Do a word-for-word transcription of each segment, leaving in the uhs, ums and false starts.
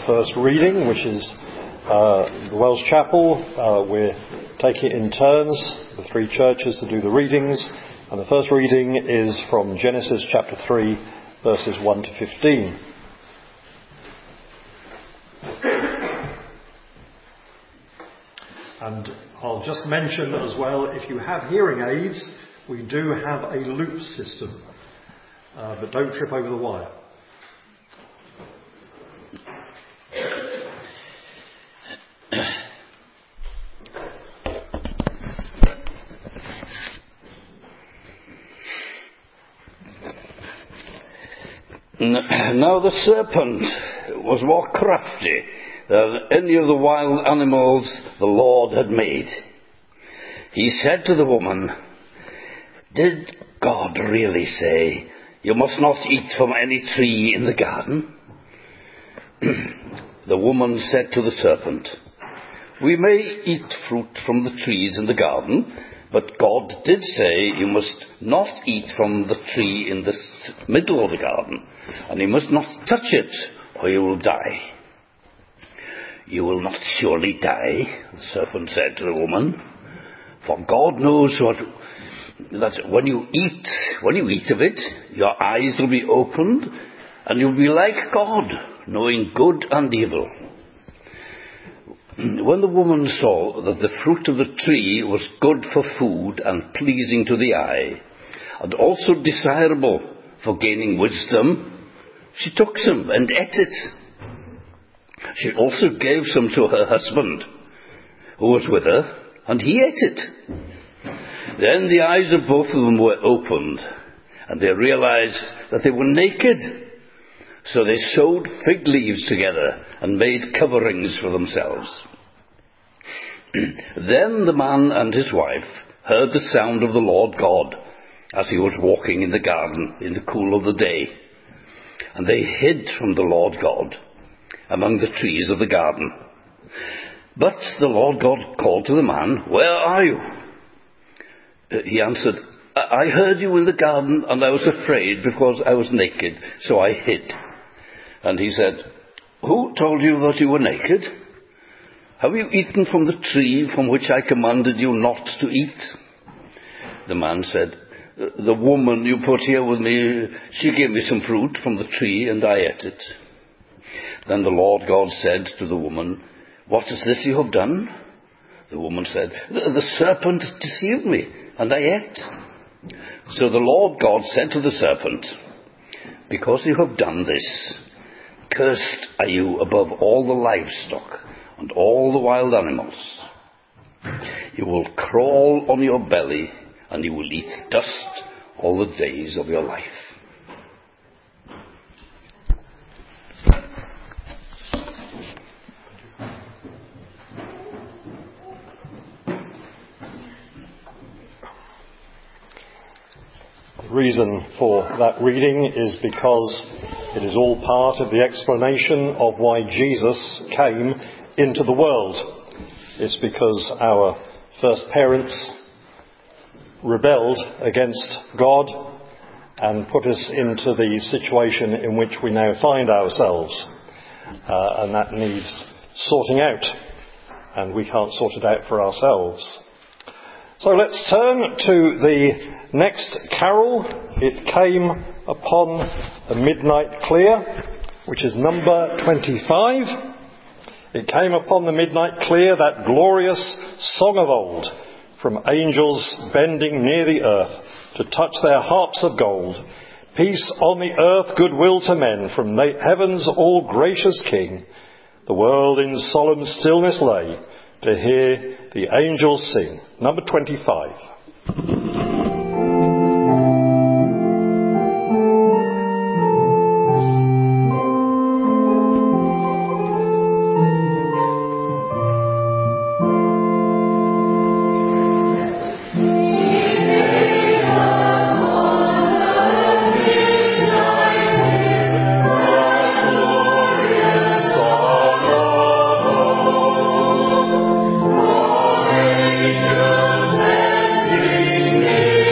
our first reading, which is uh, the Wells Chapel. Uh, we're taking it in turns, the three churches, to do the readings. And the first reading is from Genesis chapter three, verses one to fifteen. And I'll just mention as well, if you have hearing aids, we do have a loop system. Uh, but don't trip over the wire. Now the serpent was more crafty than any of the wild animals the Lord had made. He said to the woman, "Did God really say, 'You must not eat from any tree in the garden'?" The woman said to the serpent, "We may eat fruit from the trees in the garden, but God did say, 'You must not eat from the tree in the middle of the garden, and you must not touch it, or you will die.' 'You will not surely die,' the serpent said to the woman, 'for God knows what, that when you eat, when you eat of it, your eyes will be opened, and you'll be like God, knowing good and evil.' When the woman saw that the fruit of the tree was good for food and pleasing to the eye, and also desirable for gaining wisdom, she took some and ate it. She also gave some to her husband, who was with her, and he ate it. Then the eyes of both of them were opened, and they realized that they were naked. So they sewed fig leaves together and made coverings for themselves. Then the man and his wife heard the sound of the Lord God as he was walking in the garden in the cool of the day. And they hid from the Lord God among the trees of the garden. But the Lord God called to the man, "Where are you?" He answered, "I heard you in the garden, and I was afraid because I was naked, so I hid." And he said, "Who told you that you were naked? Have you eaten from the tree from which I commanded you not to eat?" The man said, "The woman you put here with me, she gave me some fruit from the tree, and I ate it." Then the Lord God said to the woman, "What is this you have done?" The woman said, "The, the serpent deceived me, and I ate." So the Lord God said to the serpent, "Because you have done this, cursed are you above all the livestock and all the wild animals. You will crawl on your belly, and you will eat dust all the days of your life." The reason for that reading is because it is all part of the explanation of why Jesus came into the world. It's because our first parents rebelled against God and put us into the situation in which we now find ourselves. Uh, and that needs sorting out. And we can't sort it out for ourselves. So let's turn to the next carol. It came upon the midnight clear, which is number twenty-five. It came upon the midnight clear, that glorious song of old, from angels bending near the earth to touch their harps of gold. Peace on the earth, goodwill to men, from heaven's all gracious King. The world in solemn stillness lay to hear the angels sing. Number twenty-five. Angels bending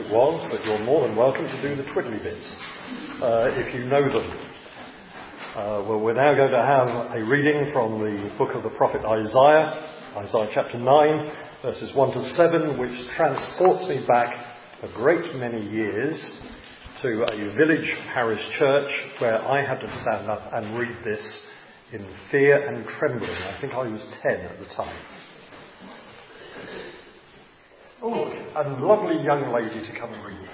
it was, but you're more than welcome to do the twiddly bits, uh, if you know them. Uh, well, we're now going to have a reading from the book of the prophet Isaiah, Isaiah chapter nine, verses one to seven, which transports me back a great many years to a village parish church where I had to stand up and read this in fear and trembling. I think I was ten at the time. Oh, a lovely young lady to come and read.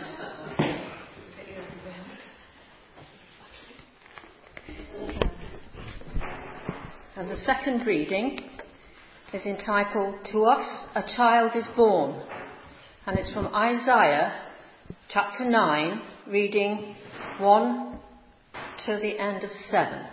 And the second reading is entitled, "To Us a Child is Born," and it's from Isaiah chapter nine, reading one to the end of seven.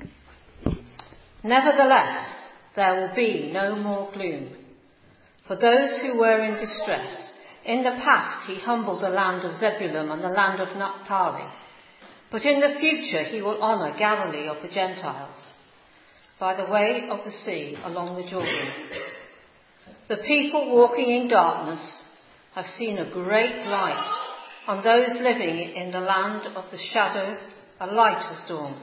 "Nevertheless, there will be no more gloom. For those who were in distress, in the past he humbled the land of Zebulun and the land of Naphtali. But in the future he will honour Galilee of the Gentiles, by the way of the sea along the Jordan. The people walking in darkness have seen a great light. On those living in the land of the shadow, a light has dawned.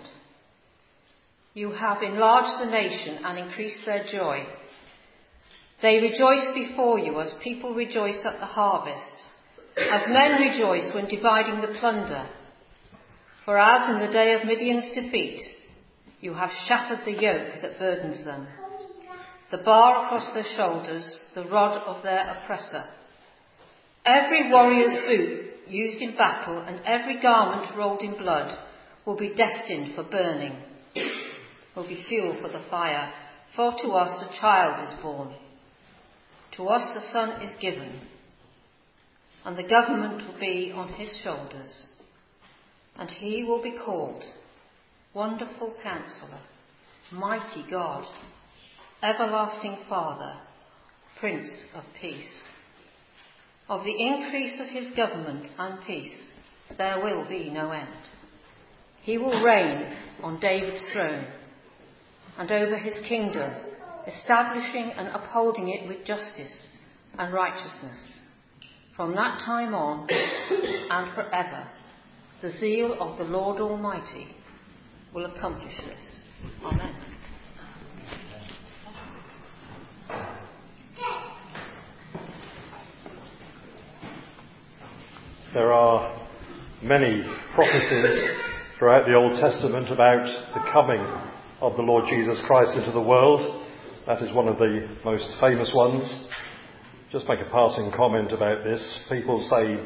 You have enlarged the nation and increased their joy. They rejoice before you as people rejoice at the harvest, as men rejoice when dividing the plunder. For as in the day of Midian's defeat, you have shattered the yoke that burdens them, the bar across their shoulders, the rod of their oppressor. Every warrior's boot used in battle and every garment rolled in blood will be destined for burning, will be fuel for the fire. For to us a child is born. To us a son is given, and the government will be on his shoulders, and he will be called Wonderful Counselor, Mighty God, Everlasting Father, Prince of Peace. Of the increase of his government and peace there will be no end. He will reign on David's throne and over his kingdom, establishing and upholding it with justice and righteousness. From that time on and forever, the zeal of the Lord Almighty will accomplish this. Amen. There are many prophecies throughout the Old Testament about the coming of the Lord Jesus Christ into the world. That is one of the most famous ones. Just make a passing comment about this. People say,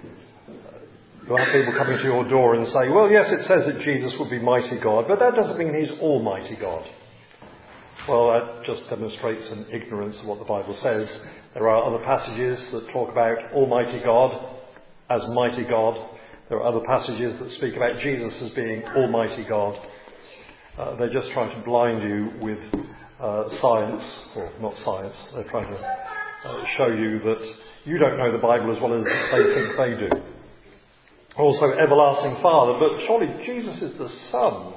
you'll have people coming to your door and say, well, yes, it says that Jesus would be mighty God, but that doesn't mean he's almighty God. Well, that just demonstrates an ignorance of what the Bible says. There are other passages that talk about Almighty God as mighty God. There are other passages that speak about Jesus as being Almighty God. Uh, they're just trying to blind you with uh, science, or not science. They're trying to uh, show you that you don't know the Bible as well as they think they do. Also, everlasting Father, but surely Jesus is the Son.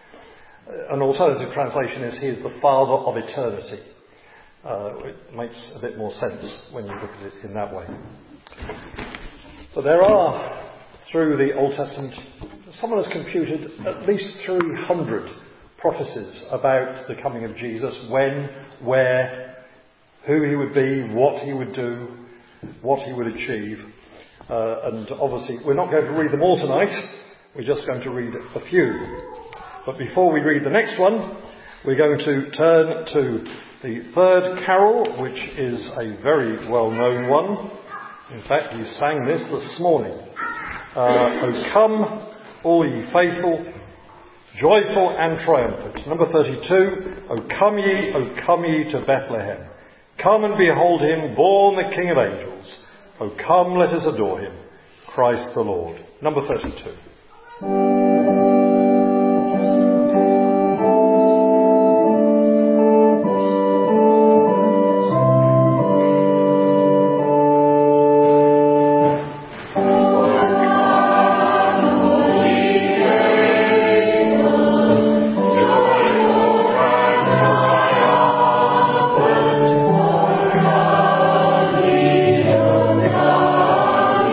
An alternative translation is he is the Father of eternity. Uh, it makes a bit more sense when you look at it in that way. So there are, through the Old Testament, someone has computed at least three hundred prophecies about the coming of Jesus: when, where, who he would be, what he would do, what he would achieve. Uh, and obviously we're not going to read them all tonight, we're just going to read a few. But before we read the next one, we're going to turn to the third carol, which is a very well-known one. In fact, we sang this this morning. Uh, O come, all ye faithful, joyful and triumphant. Number thirty-two, O come ye, O come ye to Bethlehem. Come and behold him, born the King of angels. O come, let us adore him, Christ the Lord. Number thirty-two. Hallelujah.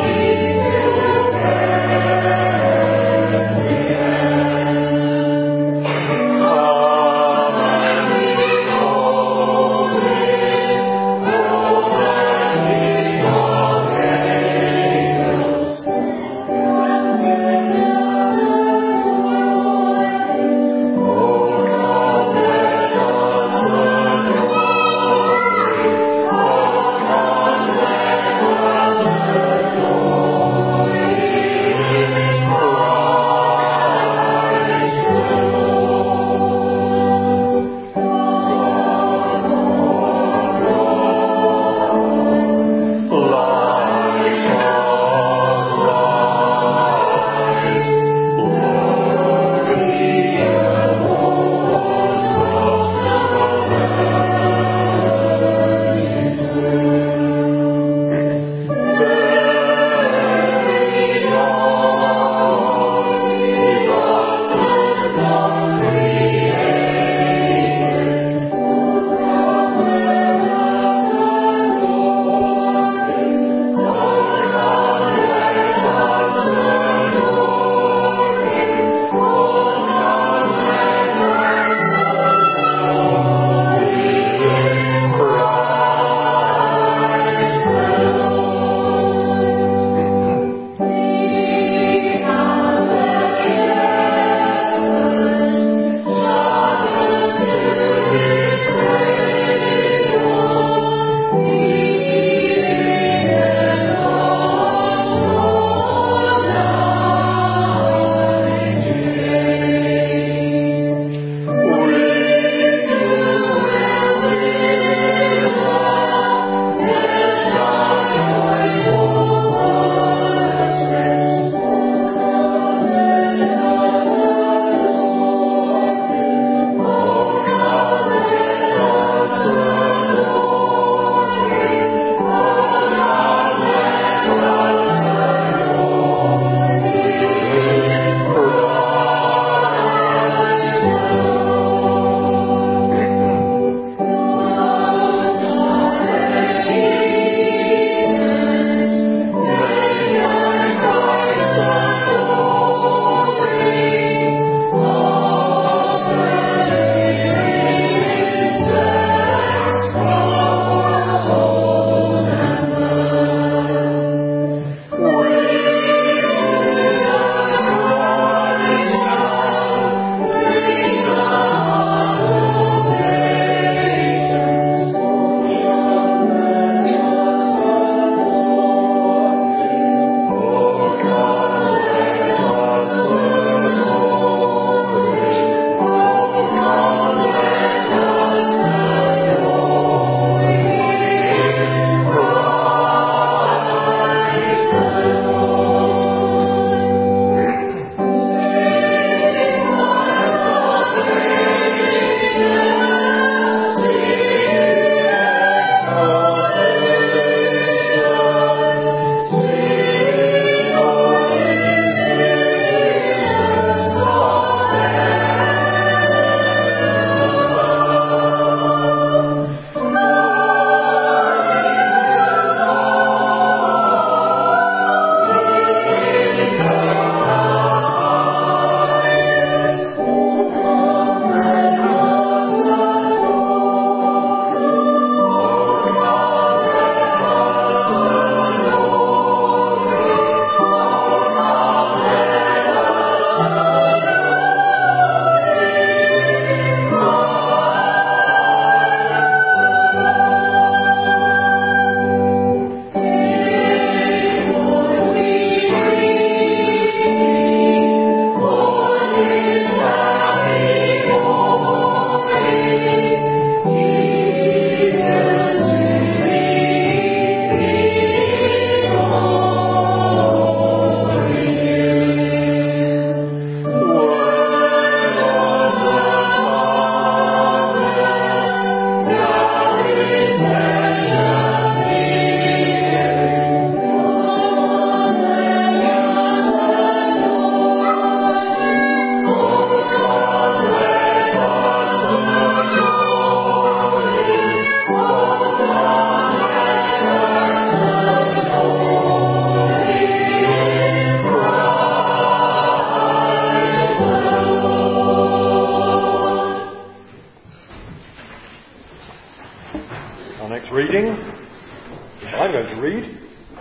to read,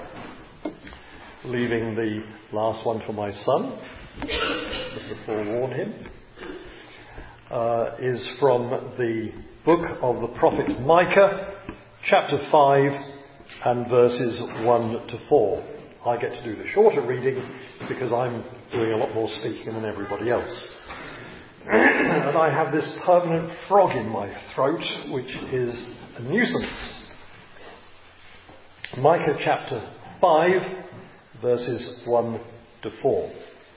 leaving the last one for my son, just to forewarn him, uh, is from the book of the prophet Micah, chapter five and verses one to four. I get to do the shorter reading because I'm doing a lot more speaking than everybody else. And I have this permanent frog in my throat, which is a nuisance. Micah chapter five, verses one to four.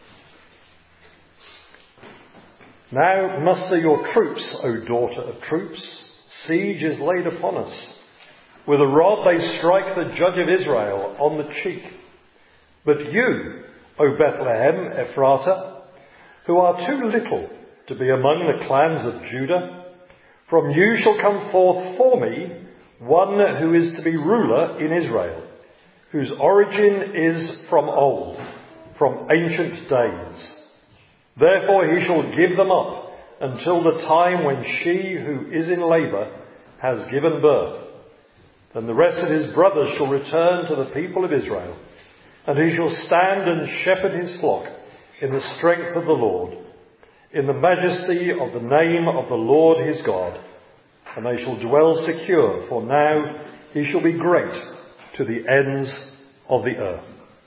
Now muster your troops, O daughter of troops. Siege is laid upon us. With a rod they strike the judge of Israel on the cheek. But you, O Bethlehem Ephratah, who are too little to be among the clans of Judah, from you shall come forth for me one who is to be ruler in Israel, whose origin is from old, from ancient days. Therefore he shall give them up until the time when she who is in labour has given birth. Then the rest of his brothers shall return to the people of Israel, and he shall stand and shepherd his flock in the strength of the Lord, in the majesty of the name of the Lord his God. And they shall dwell secure, for now he shall be great to the ends of the earth.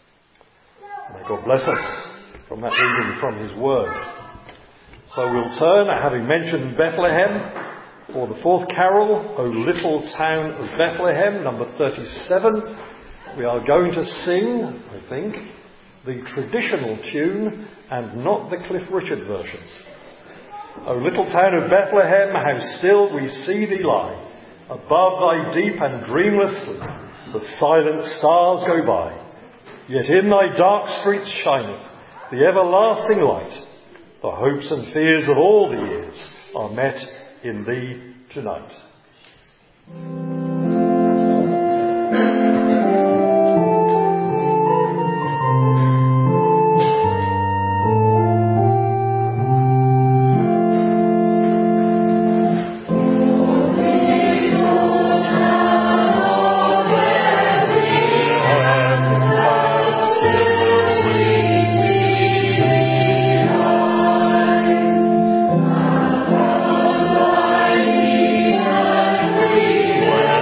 May God bless us from that reading from his word. So we'll turn, having mentioned Bethlehem, for the fourth carol, O Little Town of Bethlehem, number thirty-seven. We are going to sing, I think, the traditional tune and not the Cliff Richard version. O little town of Bethlehem, how still we see thee lie. Above thy deep and dreamless sleep, the silent stars go by. Yet in thy dark streets shineth the everlasting light. The hopes and fears of all the years are met in thee tonight. Where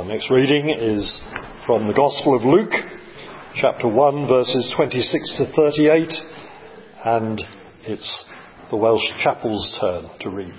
Our next reading is from the Gospel of Luke, chapter one, verses twenty-six to thirty-eight, and it's the Welsh Chapel's turn to read.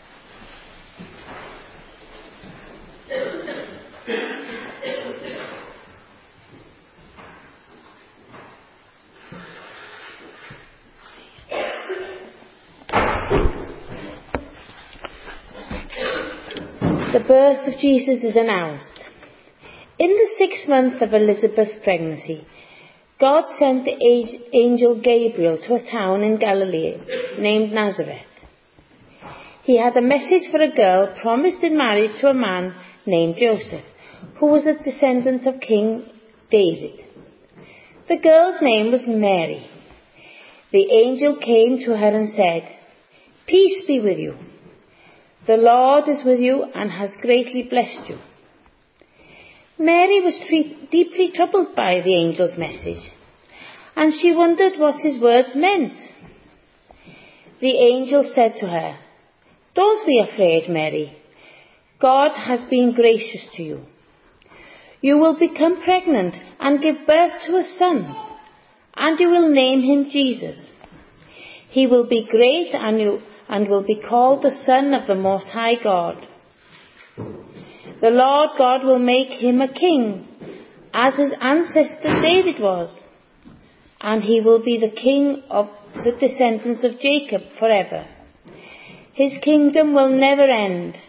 The birth of Jesus is announced. In the sixth month of Elizabeth's pregnancy, God sent the angel Gabriel to a town in Galilee named Nazareth. He had a message for a girl promised in marriage to a man named Joseph, who was a descendant of King David. The girl's name was Mary. The angel came to her and said, "Peace be with you. The Lord is with you and has greatly blessed you." Mary was tre- deeply troubled by the angel's message, and she wondered what his words meant. The angel said to her, "Don't be afraid, Mary. God has been gracious to you. You will become pregnant and give birth to a son, and you will name him Jesus. He will be great and you and will be called the Son of the Most High God. The Lord God will make him a king, as his ancestor David was, and he will be the king of the descendants of Jacob forever. His kingdom will never end."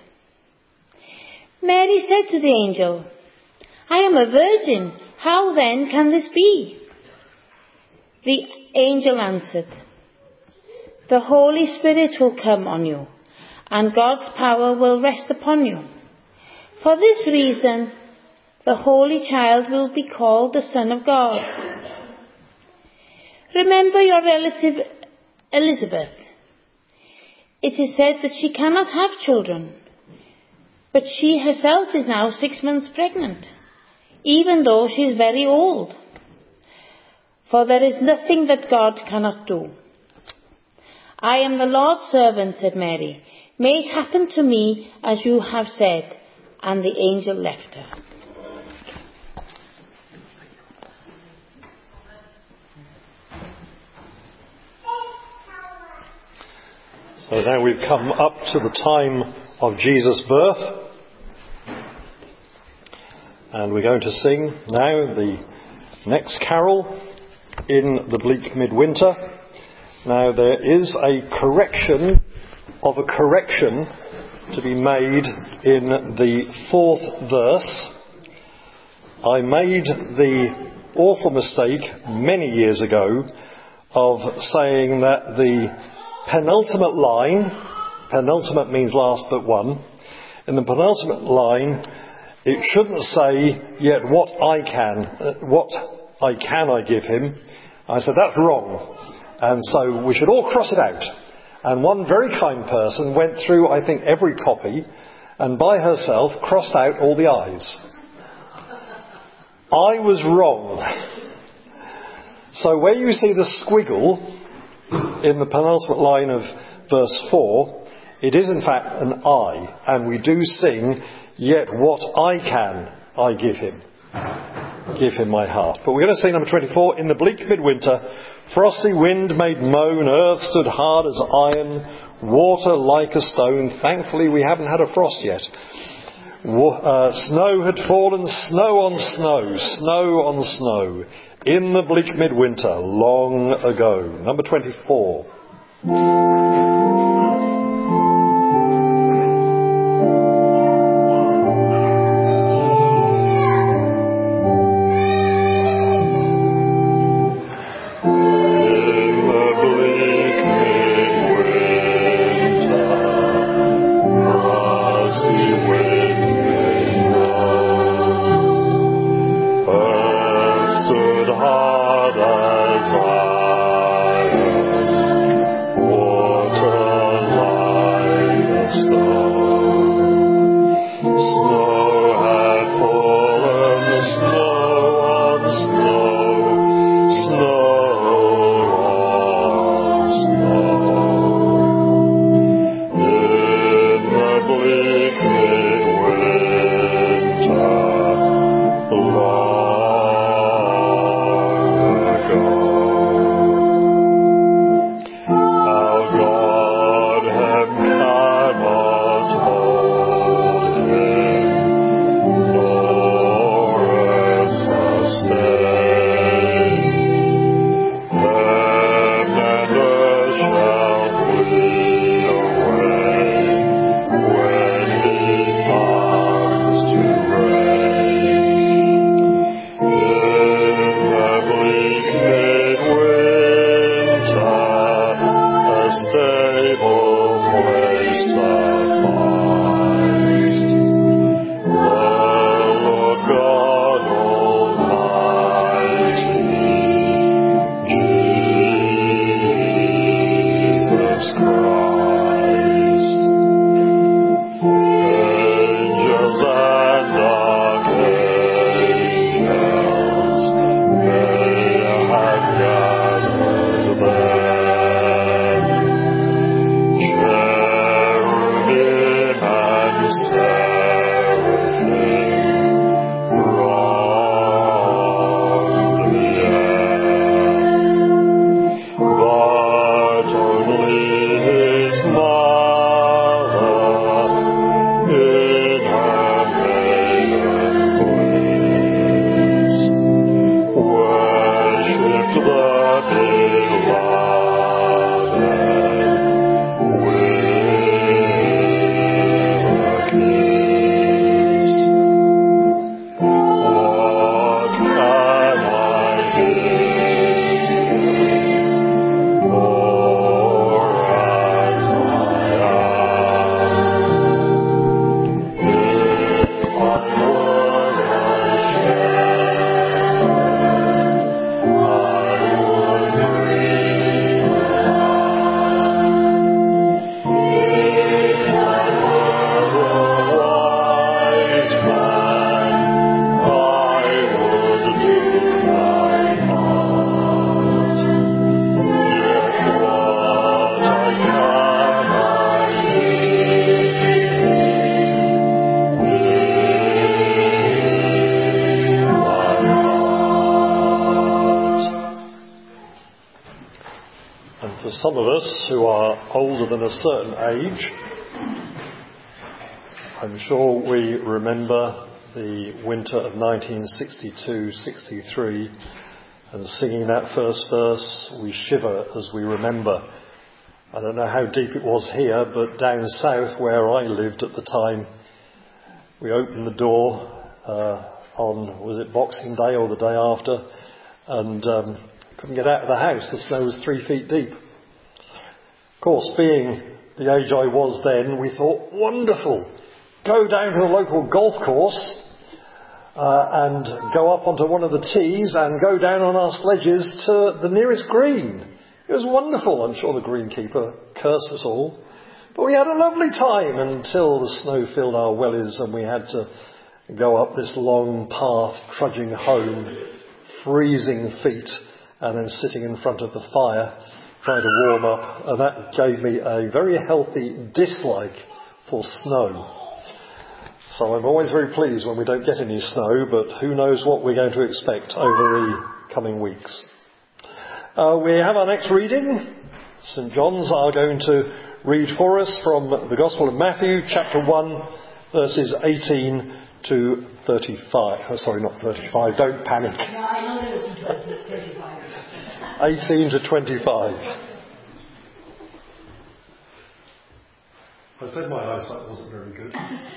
Mary said to the angel, "I am a virgin. How then can this be?" The angel answered, "The Holy Spirit will come on you, and God's power will rest upon you. For this reason, the Holy Child will be called the Son of God. Remember your relative Elizabeth. It is said that she cannot have children, but she herself is now six months pregnant, even though she is very old. For there is nothing that God cannot do." "I am the Lord's servant," said Mary. "May it happen to me as you have said." And the angel left her. So now we've come up to the time of Jesus' birth, and we're going to sing now the next carol in the bleak midwinter. Now there is a correction of a correction to be made in the fourth verse. I made the awful mistake many years ago of saying that the penultimate line, penultimate means last but one, in the penultimate line it shouldn't say, "Yet what I can, uh, what I can I give him." I said that's wrong. And so we should all cross it out. And one very kind person went through, I think, every copy and by herself crossed out all the I's. I was wrong. So where you see the squiggle in the penultimate line of verse four, it is in fact an I. And we do sing, "Yet what I can, I give him. Give him my heart." But we're going to sing number twenty-four, "In the bleak midwinter, frosty wind made moan, earth stood hard as iron, water like a stone." Thankfully we haven't had a frost yet. Uh, snow had fallen, snow on snow, snow on snow, in the bleak midwinter, long ago. Number twenty-four. Hard as iron, war some of us who are older than a certain age, I'm sure we remember the winter of nineteen sixty-two sixty-three, and singing that first verse, we shiver as we remember. I don't know how deep it was here, but down south where I lived at the time, we opened the door uh, on, was it Boxing Day or the day after, and um, couldn't get out of the house. The snow was three feet deep. Of course, being the age I was then, we thought, wonderful, go down to the local golf course uh, and go up onto one of the tees and go down on our sledges to the nearest green. It was wonderful. I'm sure the greenkeeper cursed us all. But we had a lovely time until the snow filled our wellies and we had to go up this long path, trudging home, freezing feet, and then sitting in front of the fire, trying to warm up. And that gave me a very healthy dislike for snow. So I'm always very pleased when we don't get any snow, but who knows what we're going to expect over the coming weeks. Uh, we have our next reading. St John's are going to read for us from the Gospel of Matthew, chapter one, verses eighteen to thirty-five. Oh, sorry, not thirty-five, don't panic. No, I know there was thirty-five. eighteen to twenty-five. I said my eyesight wasn't very good.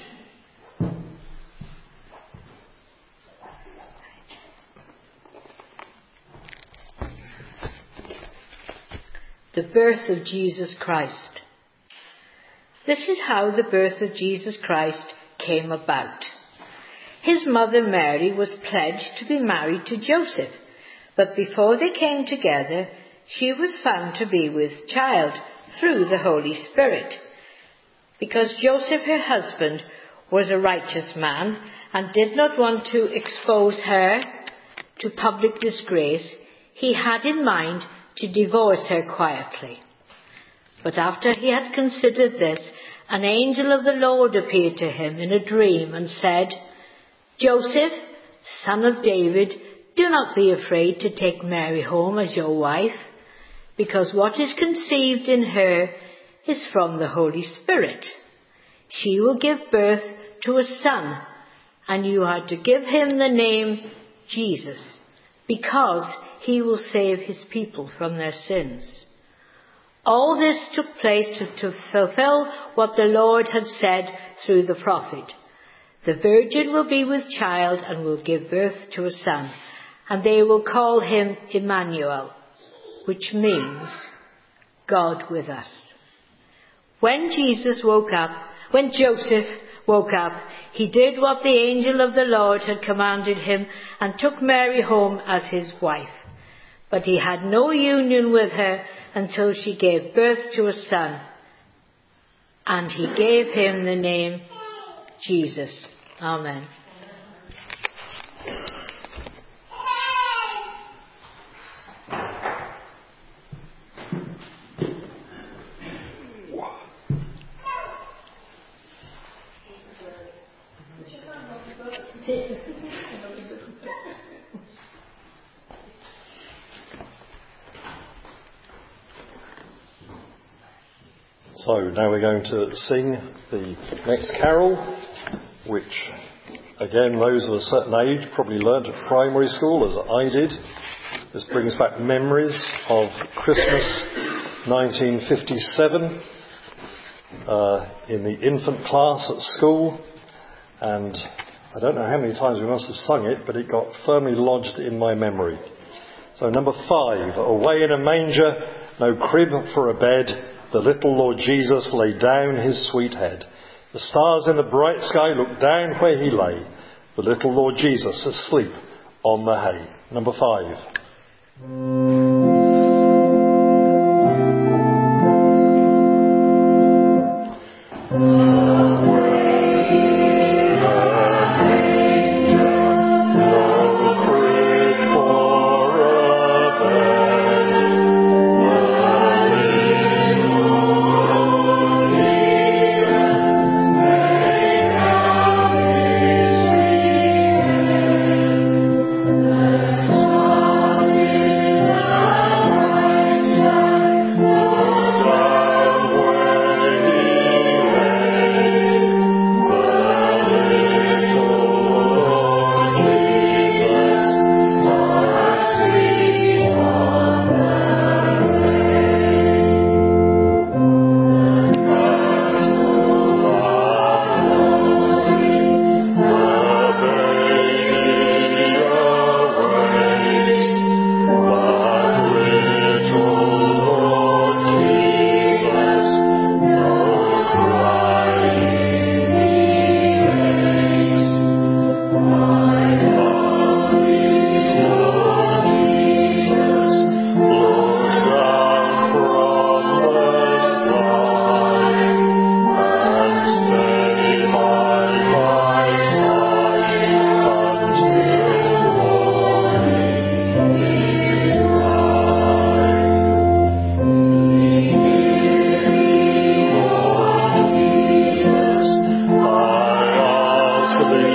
The birth of Jesus Christ. This is how the birth of Jesus Christ came about. His mother Mary was pledged to be married to Joseph, but before they came together, she was found to be with child through the Holy Spirit. Because Joseph, her husband, was a righteous man and did not want to expose her to public disgrace, he had in mind to divorce her quietly. But after he had considered this, an angel of the Lord appeared to him in a dream and said, "Joseph, son of David, do not be afraid to take Mary home as your wife, because what is conceived in her is from the Holy Spirit. She will give birth to a son, and you are to give him the name Jesus, because he will save his people from their sins." All this took place to, to fulfill what the Lord had said through the prophet. The virgin will be with child and will give birth to a son, and they will call him Emmanuel, which means God with us. When Jesus woke up, when Joseph woke up, he did what the angel of the Lord had commanded him and took Mary home as his wife. But he had no union with her until she gave birth to a son, and he gave him the name Jesus. Amen. So now we're going to sing the next carol, which again those of a certain age probably learnt at primary school as I did. This brings back memories of Christmas nineteen fifty-seven uh, in the infant class at school, and I don't know how many times we must have sung it, but it got firmly lodged in my memory. So number five, away in a manger, no crib for a bed, the little Lord Jesus laid down his sweet head. The stars in the bright sky looked down where he lay, the little Lord Jesus asleep on the hay. Number five. Thank you.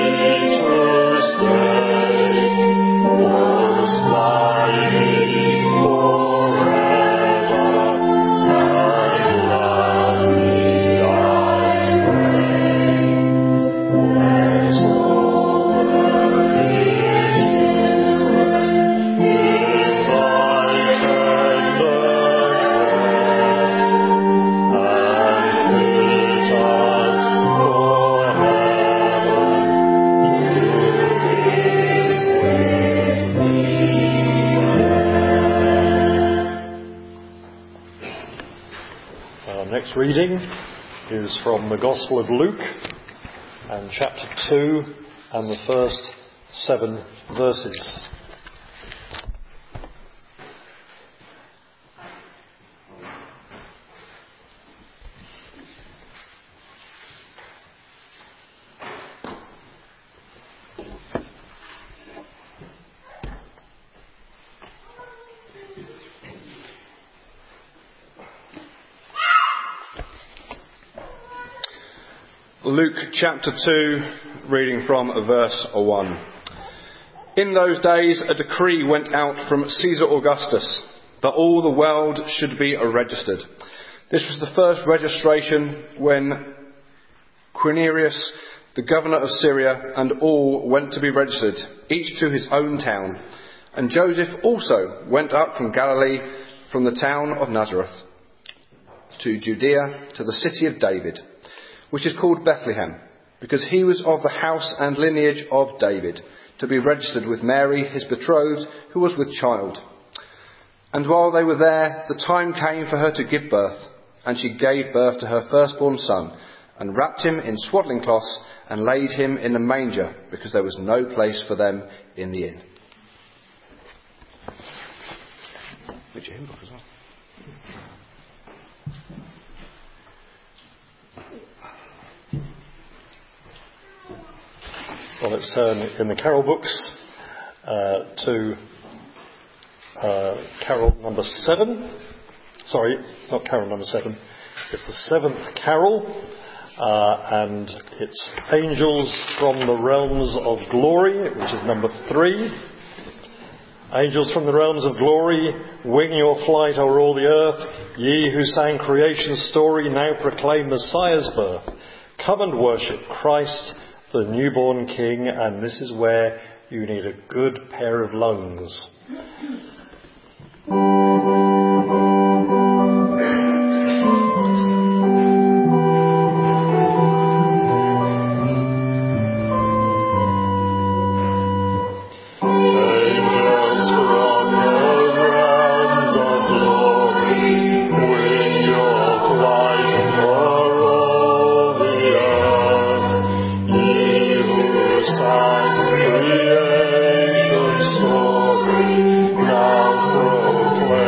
Reading is from the Gospel of Luke and chapter two and the first seven verses. Luke chapter two, reading from verse one. In those days a decree went out from Caesar Augustus that all the world should be registered. This was the first registration when Quirinius, the governor of Syria, and all went to be registered, each to his own town. And Joseph also went up from Galilee, from the town of Nazareth, to Judea, to the city of David, which is called Bethlehem, because he was of the house and lineage of David, to be registered with Mary, his betrothed, who was with child. And while they were there, the time came for her to give birth, and she gave birth to her firstborn son, and wrapped him in swaddling cloths, and laid him in a manger, because there was no place for them in the inn. Read your hymn book as well. Well, let's turn in the carol books uh, to uh, carol number seven. Sorry, not carol number seven. It's the seventh carol, uh, and it's Angels from the Realms of Glory, which is number three. Angels from the realms of glory, wing your flight o'er all the earth. Ye who sang creation's story, now proclaim Messiah's birth. Come and worship Christ, the newborn King, and this is where you need a good pair of lungs. Creation story now proclaim.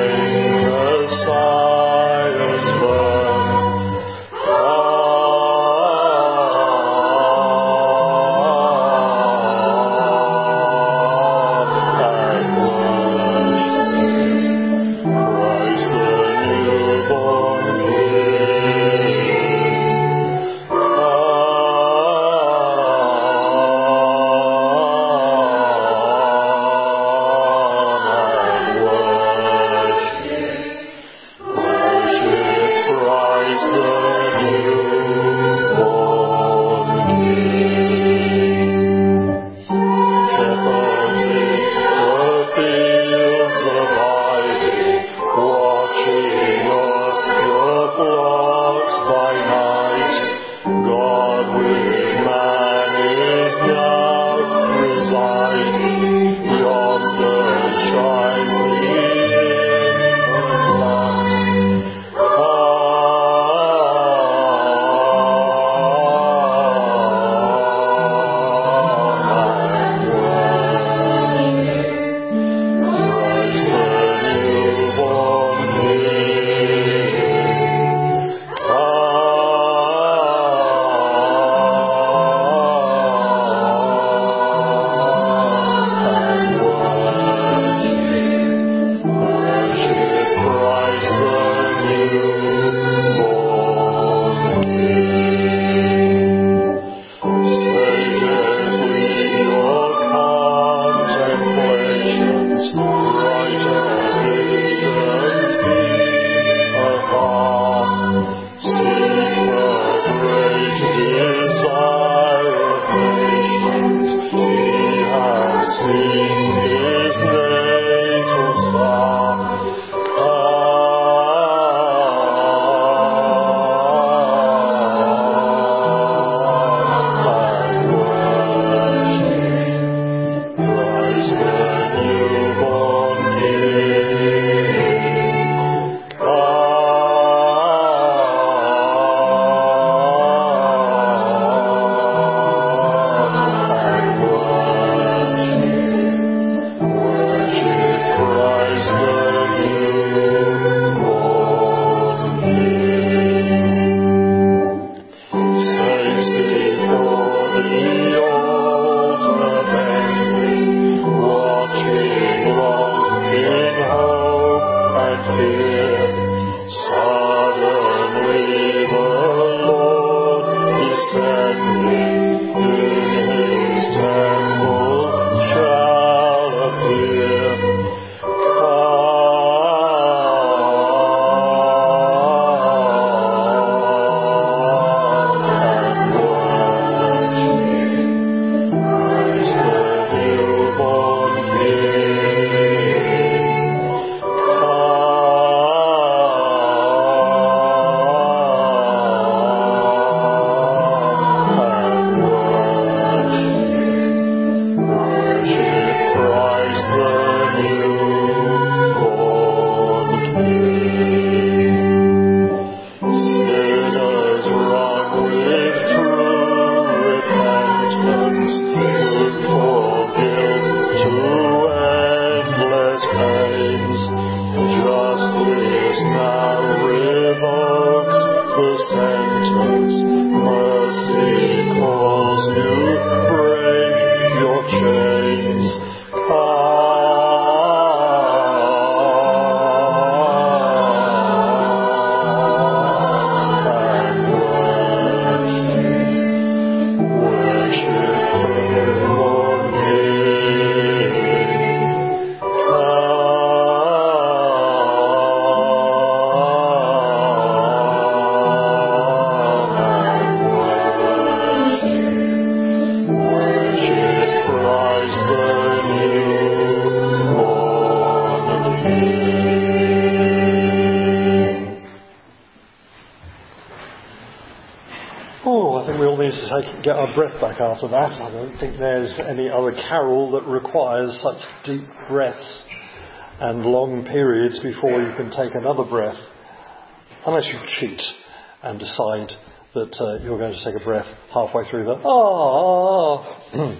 get our breath back after that. I don't think there's any other carol that requires such deep breaths and long periods before you can take another breath, unless you cheat and decide that uh, you're going to take a breath halfway through the ah.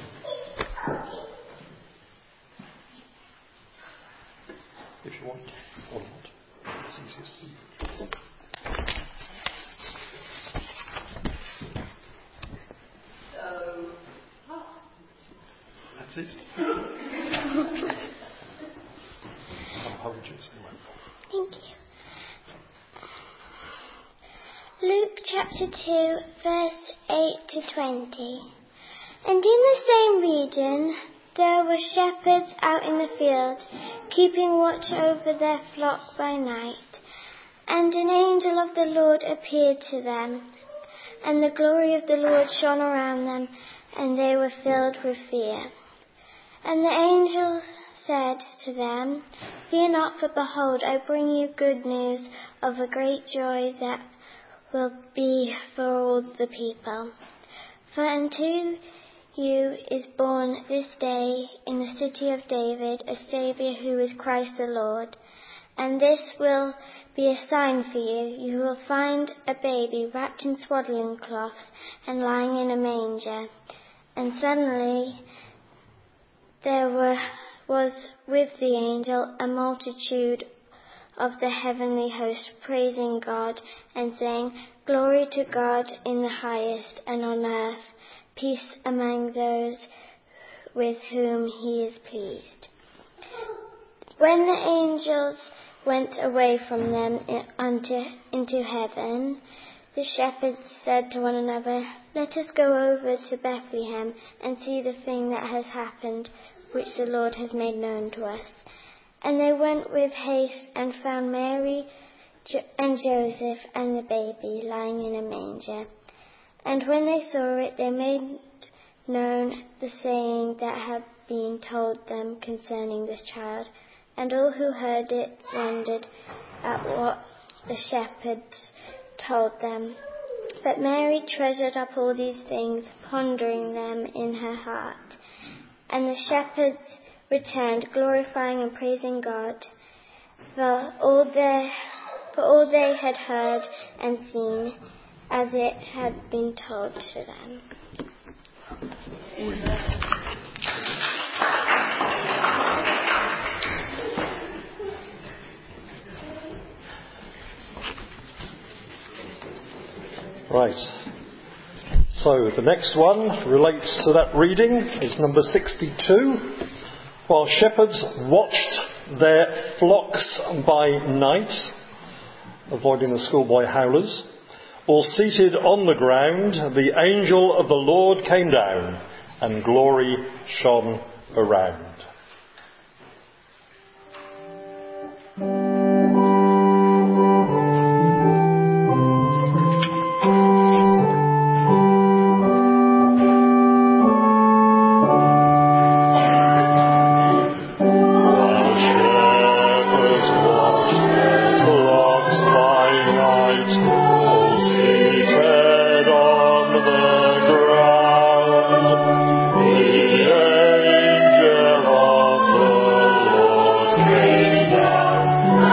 If you want or not, it's easiest to do. That's it. I'll hold you so you won't fall. Thank you. Luke chapter two, verse eight to twenty. And in the same region there were shepherds out in the field, keeping watch over their flock by night. And an angel of the Lord appeared to them, and the glory of the Lord shone around them, and they were filled with fear. And the angel said to them, Fear not, for behold, I bring you good news of a great joy that will be for all the people. For unto you is born this day in the city of David a Saviour, who is Christ the Lord. And this will be a sign for you. You will find a baby wrapped in swaddling cloths and lying in a manger. And suddenly there were, was with the angel a multitude of the heavenly host, praising God and saying, Glory to God in the highest, and on earth peace among those with whom he is pleased. When the angels went away from them unto, into heaven, the shepherds said to one another, Let us go over to Bethlehem and see the thing that has happened, which the Lord has made known to us. And they went with haste and found Mary and Joseph and the baby lying in a manger. And when they saw it, they made known the saying that had been told them concerning this child. And all who heard it wondered at what the shepherds told them. But Mary treasured up all these things, pondering them in her heart. And the shepherds returned, glorifying and praising God for all their, for all they had heard and seen, as it had been told to them. Right. So the next one relates to that reading. It's number sixty-two. While shepherds watched their flocks by night, avoiding the schoolboy howlers, or seated on the ground, the angel of the Lord came down, and glory shone around. Angel of the Lord came down.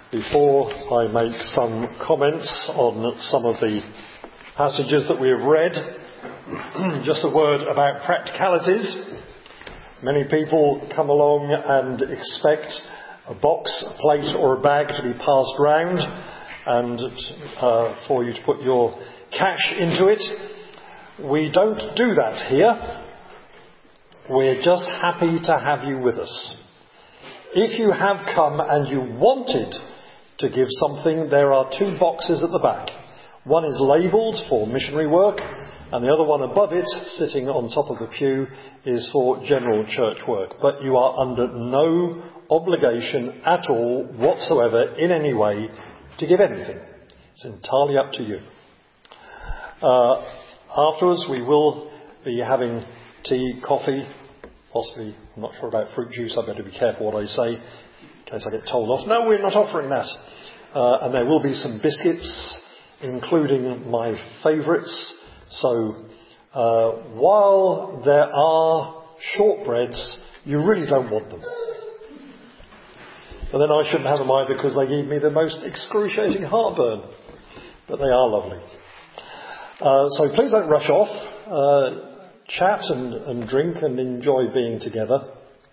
before I make some comments on some of the passages that we have read, just a word about practicalities. Many people come along and expect a box, a plate or a bag to be passed round and uh, for you to put your cash into it. We don't do that here. We're just happy to have you with us. If you have come and you wanted to give something, there are two boxes at the back. One is labelled for missionary work, and the other one above it, sitting on top of the pew, is for general church work. But you are under no obligation at all whatsoever in any way to give anything. It's entirely up to you. Uh, afterwards we will be having tea, coffee, possibly, I'm not sure about fruit juice, I better be careful what I say in case I get told off. No, we're not offering that. Uh, and there will be some biscuits, including my favourites. So uh, while there are shortbreads, you really don't want them. But then I shouldn't have them either because they give me the most excruciating heartburn. But they are lovely. Uh, so please don't rush off. Uh, chat and, and drink and enjoy being together.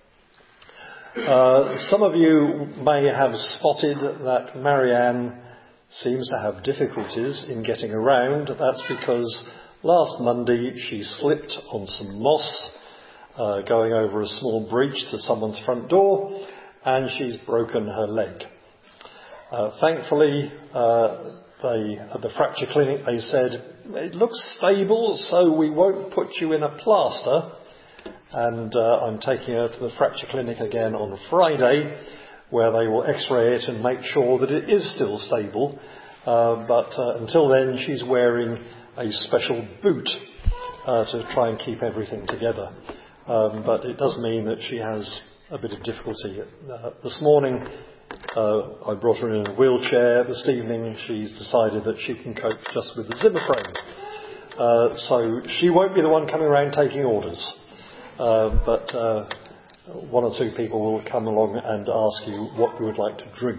Uh, some of you may have spotted that Marianne seems to have difficulties in getting around. That's because last Monday she slipped on some moss uh, going over a small breach to someone's front door, and she's broken her leg. Uh, thankfully, uh, they, at the fracture clinic they said, it looks stable, so we won't put you in a plaster. And uh, I'm taking her to the fracture clinic again on Friday, where they will x-ray it and make sure that it is still stable. Uh, but uh, until then, she's wearing a special boot uh, to try and keep everything together. Um, but it does mean that she has a bit of difficulty. Uh, this morning, uh, I brought her in a wheelchair. This evening, she's decided that she can cope just with the Zimmer frame. Uh, so she won't be the one coming around taking orders. Uh, but uh, one or two people will come along and ask you what you would like to drink.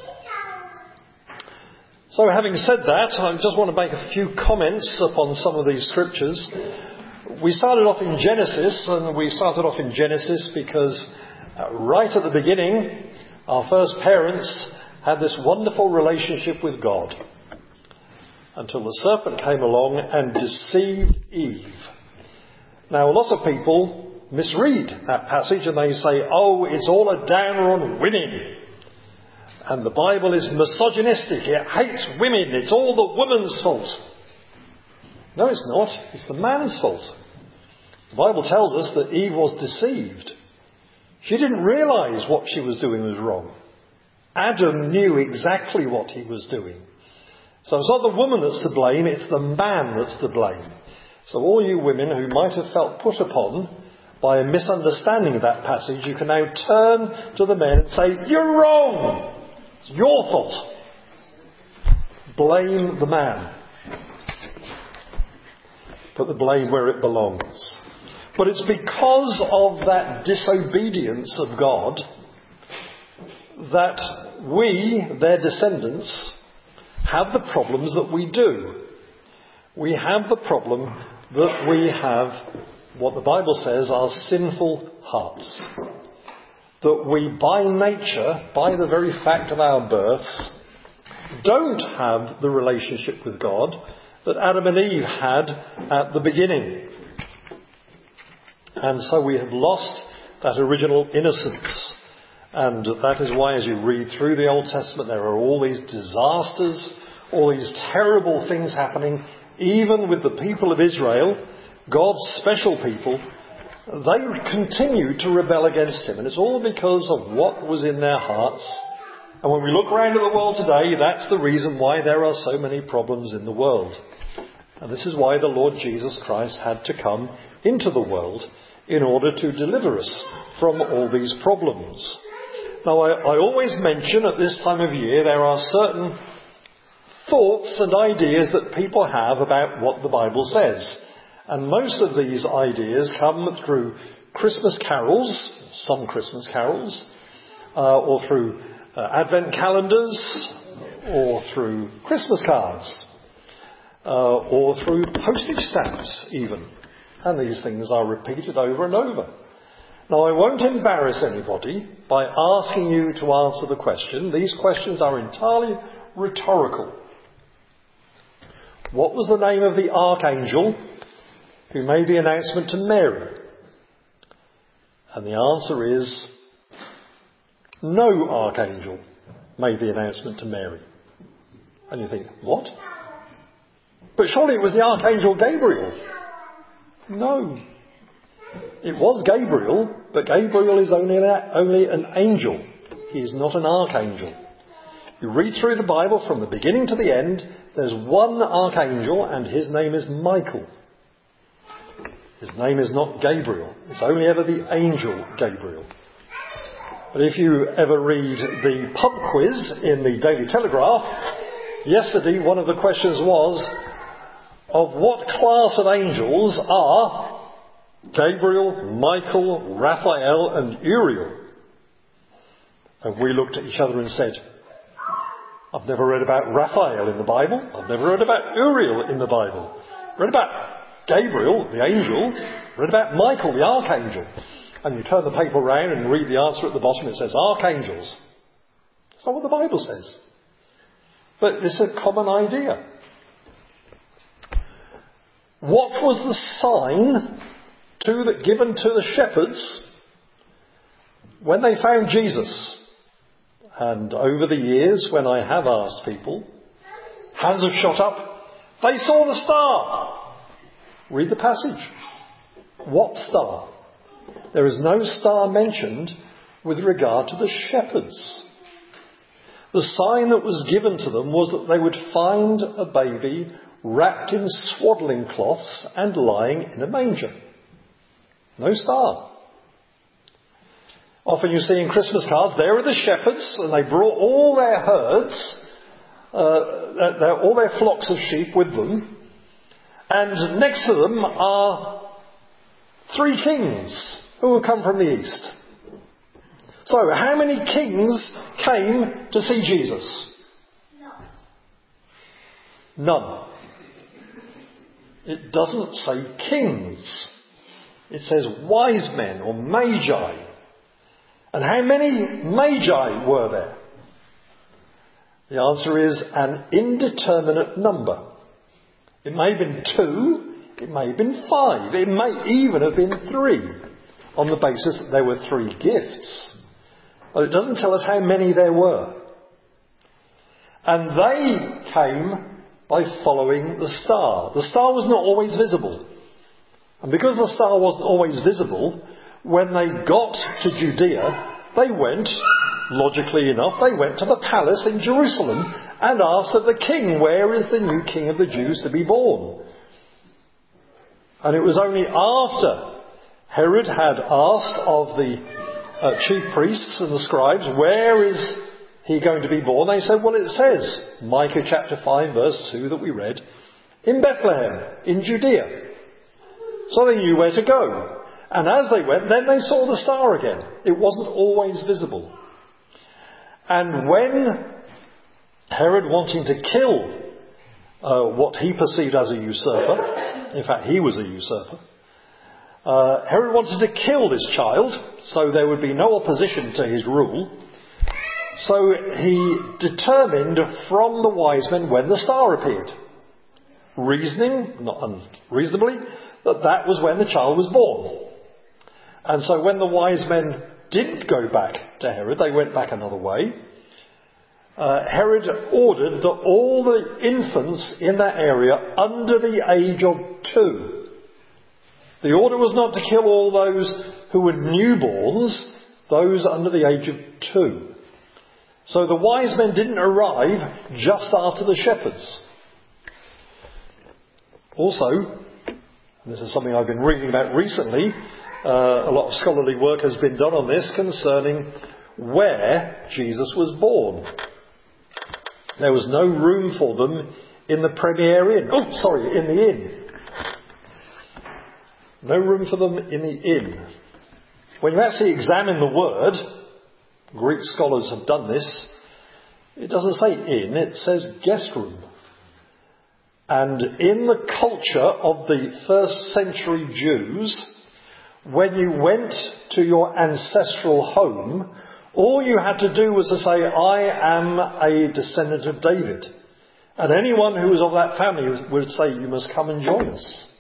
So having said that, I just want to make a few comments upon some of these scriptures. We started off in Genesis, and we started off in Genesis because uh, right at the beginning, our first parents had this wonderful relationship with God until the serpent came along and deceived Eve. Now, a lot of people misread that passage and they say, oh, it's all a downer on women. And the Bible is misogynistic. It hates women. It's all the woman's fault. No, it's not. It's the man's fault. The Bible tells us that Eve was deceived. She didn't realise what she was doing was wrong. Adam knew exactly what he was doing. So it's not the woman that's to blame, it's the man that's to blame. So all you women who might have felt put upon by a misunderstanding of that passage, you can now turn to the men and say, you're wrong! It's your fault. Blame the man. Put the blame where it belongs. But it's because of that disobedience of God that we, their descendants, have the problems that we do. We have the problem that we have what the Bible says are sinful hearts. That we by nature, by the very fact of our births, don't have the relationship with God that Adam and Eve had at the beginning. And so we have lost that original innocence. And that is why, as you read through the Old Testament, there are all these disasters, all these terrible things happening, even with the people of Israel, God's special people. They continued to rebel against him. And it's all because of what was in their hearts. And when we look around at the world today, that's the reason why there are so many problems in the world. And this is why the Lord Jesus Christ had to come into the world in order to deliver us from all these problems. Now, I, I always mention at this time of year there are certain thoughts and ideas that people have about what the Bible says. And most of these ideas come through Christmas carols, some Christmas carols, uh, or through uh, Advent calendars, or through Christmas cards, uh, or through postage stamps even. And these things are repeated over and over. Now, I won't embarrass anybody by asking you to answer the question. These questions are entirely rhetorical. What was the name of the archangel who made the announcement to Mary? And the answer is no archangel made the announcement to Mary. And you think, what? But surely it was the archangel Gabriel. No. It was Gabriel, but Gabriel is only an, only an angel. He is not an archangel. You read through the Bible from the beginning to the end, there's one archangel and his name is Michael. His name is not Gabriel. It's only ever the angel Gabriel. But if you ever read the pub quiz in the Daily Telegraph, yesterday one of the questions was, of what class of angels are Gabriel, Michael, Raphael and Uriel? And we looked at each other and said, I've never read about Raphael in the Bible. I've never read about Uriel in the Bible. Read about Gabriel, the angel. Read about Michael, the archangel. And you turn the paper round and read the answer at the bottom. It says archangels. That's not what the Bible says. But it's a common idea. What was the sign to the, given to the shepherds when they found Jesus? And over the years, when I have asked people, hands have shot up. They saw the star. Read the passage. What star? There is no star mentioned with regard to the shepherds. The sign that was given to them was that they would find a baby wrapped in swaddling cloths and lying in a manger. No star. Often you see in Christmas cards, there are the shepherds, and they brought all their herds, uh, their, all their flocks of sheep with them, and next to them are three kings who have come from the east. So, how many kings came to see Jesus? None. It doesn't say kings. It says wise men or magi. And how many magi were there? The answer is an indeterminate number. It may have been two, it may have been five, it may even have been three, on the basis that there were three gifts. But it doesn't tell us how many there were. And they came by following the star. The star was not always visible. And because the star wasn't always visible, when they got to Judea, they went, logically enough, they went to the palace in Jerusalem and asked of the king, where is the new king of the Jews to be born? And it was only after Herod had asked of the uh, chief priests and the scribes, where is he going to be born? They said, well, it says, Micah chapter five verse two that we read, in Bethlehem, in Judea. So they knew where to go. And as they went, then they saw the star again. It wasn't always visible. And when Herod, wanting to kill uh, what he perceived as a usurper, in fact he was a usurper, uh, Herod wanted to kill this child so there would be no opposition to his rule. So he determined from the wise men when the star appeared, reasoning, not unreasonably, that that was when the child was born. And so when the wise men didn't go back to Herod, they went back another way. Uh, Herod ordered that all the infants in that area under the age of two. The order was not to kill all those who were newborns, those under the age of two. So the wise men didn't arrive just after the shepherds. Also, this is something I've been reading about recently, uh, a lot of scholarly work has been done on this concerning where Jesus was born. There was no room for them in the Premier Inn. Oh, sorry, in the inn. No room for them in the inn. When you actually examine the word, Greek scholars have done this. It doesn't say inn, it says guest room. And in the culture of the first century Jews, when you went to your ancestral home, all you had to do was to say, I am a descendant of David. And anyone who was of that family would say, you must come and join us.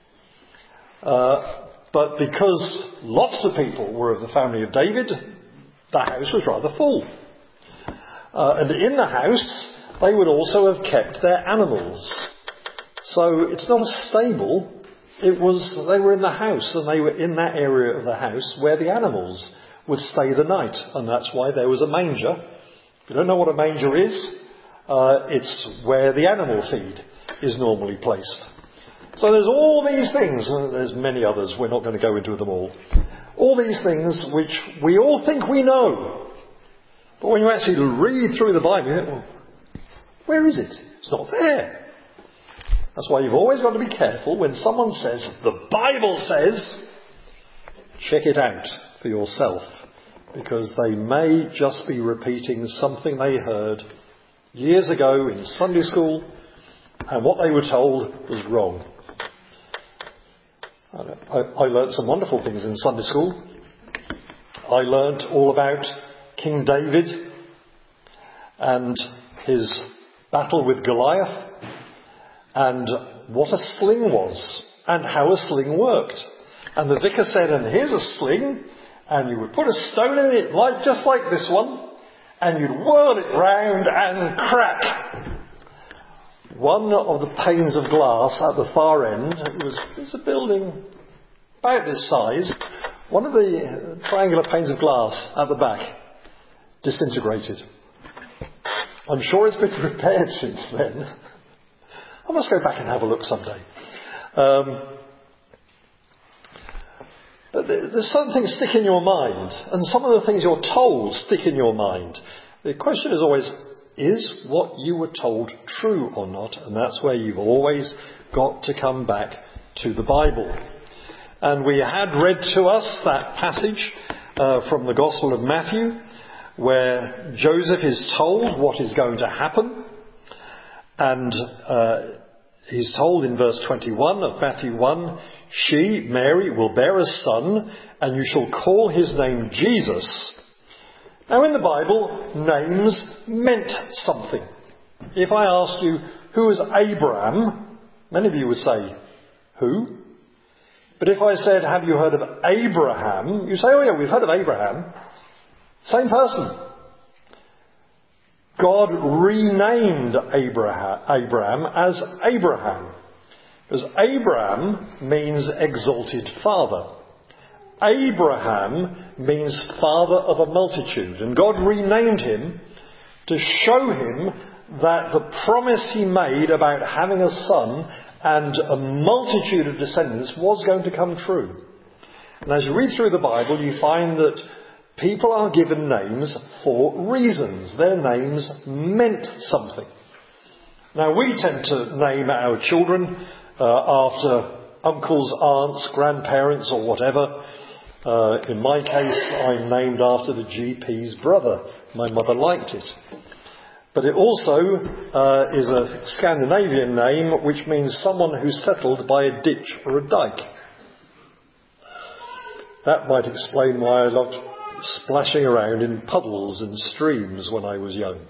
Uh, but because lots of people were of the family of David, the house was rather full. Uh, and in the house, they would also have kept their animals. So it's not a stable. It was, they were in the house, and they were in that area of the house where the animals would stay the night. And that's why there was a manger. If you don't know what a manger is, uh, it's where the animal feed is normally placed. So there's all these things, and there's many others, we're not going to go into them all. All these things which we all think we know. But when you actually read through the Bible, you think, well, where is it? It's not there. That's why you've always got to be careful when someone says, the Bible says, check it out for yourself. Because they may just be repeating something they heard years ago in Sunday school, and what they were told was wrong. I, I learnt some wonderful things in Sunday school. I learnt all about King David and his battle with Goliath, and what a sling was, and how a sling worked. And the vicar said, and here's a sling, and you would put a stone in it, like just like this one, and you'd whirl it round and crack. One of the panes of glass at the far end, it was, it was a building about this size, one of the triangular panes of glass at the back disintegrated. I'm sure it's been repaired since then. I must go back and have a look someday. Um, but there's some things stick in your mind, and some of the things you're told stick in your mind. The question is always, is what you were told true or not? And that's where you've always got to come back to the Bible. And we had read to us that passage uh, from the Gospel of Matthew, where Joseph is told what is going to happen. And uh, he's told in verse twenty-one of Matthew one, she, Mary, will bear a son, and you shall call his name Jesus. Now in the Bible, names meant something. If I asked you, who is Abraham? Many of you would say, who? But if I said, have you heard of Abraham? You say, oh yeah, we've heard of Abraham. Same person. God renamed Abraham, Abraham as Abraham. Because Abraham means exalted father. Abraham means father of a multitude. And God renamed him to show him that the promise he made about having a son and a multitude of descendants was going to come true. And as you read through the Bible, you find that people are given names for reasons. Their names meant something. Now we tend to name our children uh, after uncles, aunts, grandparents or whatever. Uh, in my case, I'm named after the G P's brother. My mother liked it. But it also uh, is a Scandinavian name which means someone who's settled by a ditch or a dike. That might explain why I loved splashing around in puddles and streams when I was young.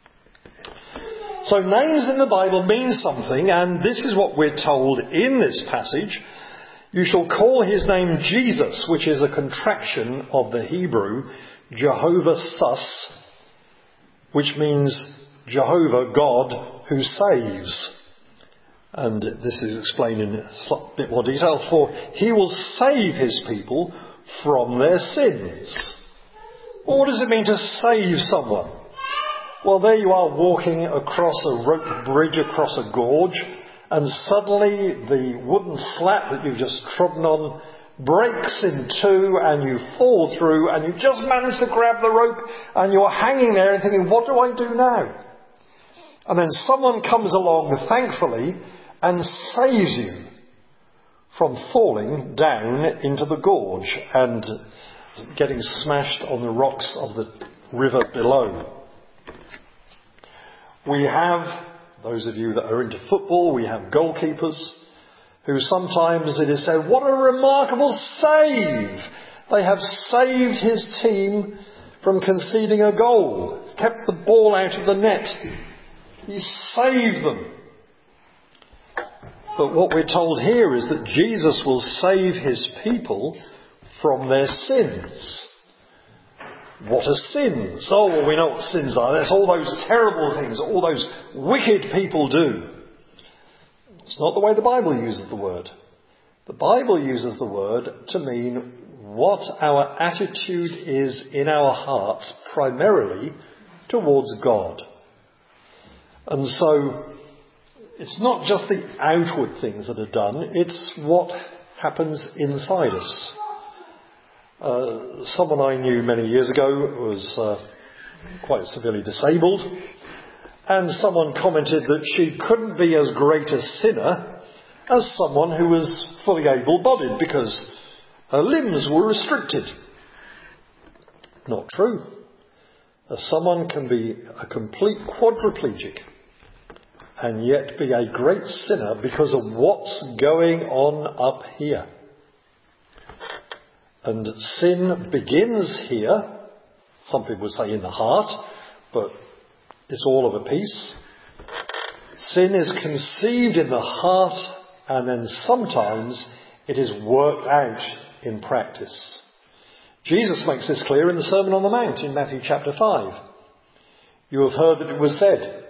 So names in the Bible mean something, and this is what we're told in this passage. You shall call his name Jesus, which is a contraction of the Hebrew Jehovah Sus, which means Jehovah, God, who saves. And this is explained in a bit more detail. For he will save his people from their sins. Well, what does it mean to save someone? Well, there you are walking across a rope bridge across a gorge, and suddenly the wooden slat that you've just trodden on breaks in two and you fall through, and you just manage to grab the rope and you're hanging there and thinking, what do I do now? And then someone comes along, thankfully, and saves you from falling down into the gorge and getting smashed on the rocks of the river below. We have, those of you that are into football, we have goalkeepers who sometimes it is said, what a remarkable save! They have saved his team from conceding a goal, kept the ball out of the net. He saved them. But what we're told here is that Jesus will save his people from their sins. What are sins? Oh, well, we know what sins are. That's all those terrible things that all those wicked people do. It's not the way the Bible uses the word. The Bible uses the word to mean what our attitude is in our hearts, primarily towards God. And so, it's not just the outward things that are done, it's what happens inside us. Uh, someone I knew many years ago was uh, quite severely disabled, and someone commented that she couldn't be as great a sinner as someone who was fully able-bodied because her limbs were restricted. Not true. As someone can be a complete quadriplegic and yet be a great sinner because of what's going on up here. And sin begins here, some people would say in the heart, but it's all of a piece. Sin is conceived in the heart, and then sometimes it is worked out in practice. Jesus makes this clear in the Sermon on the Mount in Matthew chapter five. You have heard that it was said.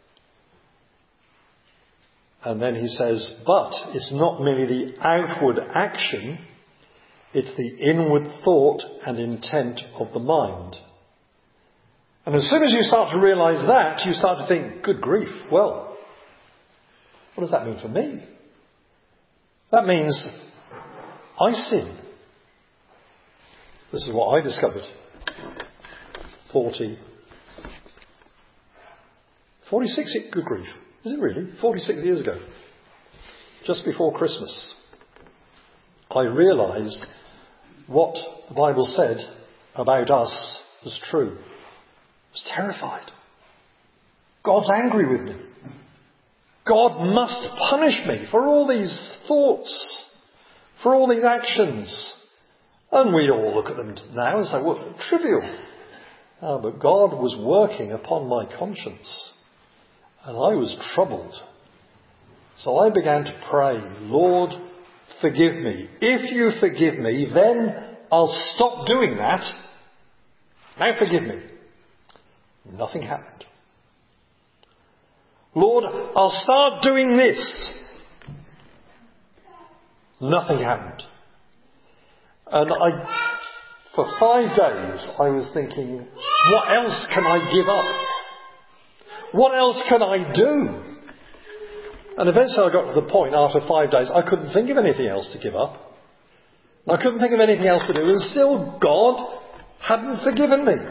And then he says, but it's not merely the outward action, it's the inward thought and intent of the mind. And as soon as you start to realise that, you start to think, good grief, well, what does that mean for me? That means I sin. This is what I discovered forty, forty-six, good grief. Is it really? forty-six years ago. Just before Christmas. I realised what the Bible said about us was true. I was terrified. God's angry with me. God must punish me for all these thoughts, for all these actions. And we all look at them now and say, well, trivial. Ah, but God was working upon my conscience. And I was troubled. So I began to pray, Lord, forgive me. If you forgive me, then I'll stop doing that. Now forgive me. Nothing happened. Lord, I'll start doing this. Nothing happened. And I, for five days, I was thinking, what else can I give up? What else can I do? And eventually I got to the point, after five days, I couldn't think of anything else to give up. I couldn't think of anything else to do, and still God hadn't forgiven me.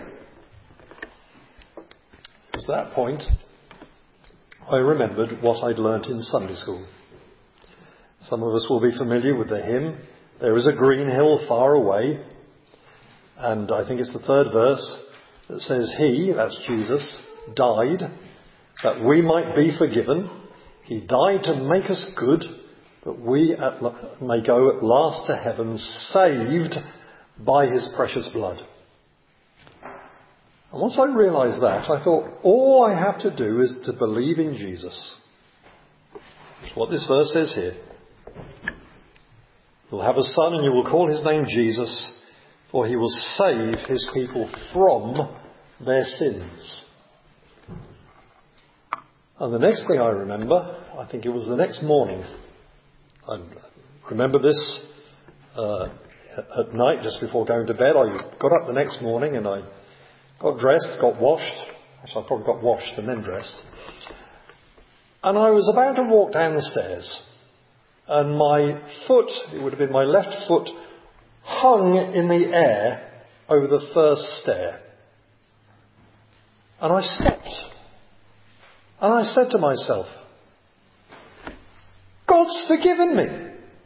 It was that point I remembered what I'd learnt in Sunday school. Some of us will be familiar with the hymn, There is a green hill far away, and I think it's the third verse that says, He, that's Jesus, died that we might be forgiven. He died to make us good, that we at, may go at last to heaven, saved by his precious blood. And once I realised that, I thought, all I have to do is to believe in Jesus. That's what this verse says here. You'll have a son and you will call his name Jesus, for he will save his people from their sins. And the next thing I remember, I think it was the next morning. I remember this uh, at night, just before going to bed. I got up the next morning and I got dressed, got washed. Actually, I probably got washed and then dressed. And I was about to walk down the stairs. And my foot, it would have been my left foot, hung in the air over the first stair. And I stopped. And I said to myself, God's forgiven me.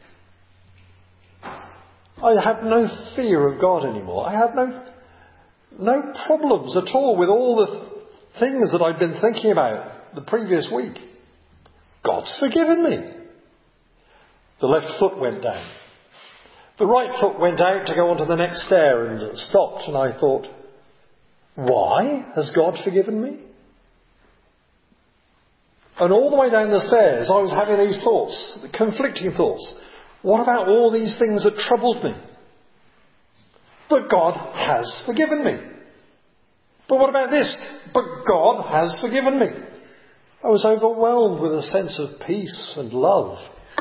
I have no fear of God anymore. I have no, no problems at all with all the things that I'd been thinking about the previous week. God's forgiven me. The left foot went down. The right foot went out to go on to the next stair and stopped, and I thought, why has God forgiven me? And all the way down the stairs I was having these thoughts, conflicting thoughts. What about all these things that troubled me? But God has forgiven me. But what about this? But God has forgiven me. I was overwhelmed with a sense of peace and love.